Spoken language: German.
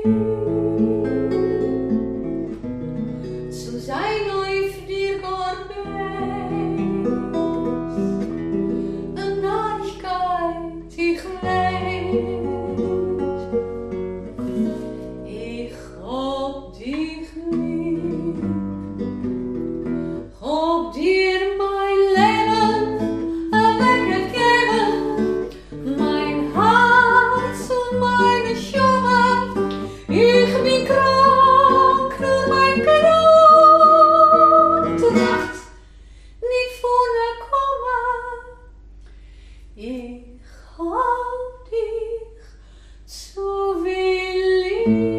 Zu sein auf dir Gottes, eine Neuigkeit ich leid. Ich hab dich lieb, hab dir mein Leben weggegeben, mein Herz und meine Schuhe. Ich bin krank, nur mein Gott tracht nicht vorne kommen. Ich hab dich so will lieb.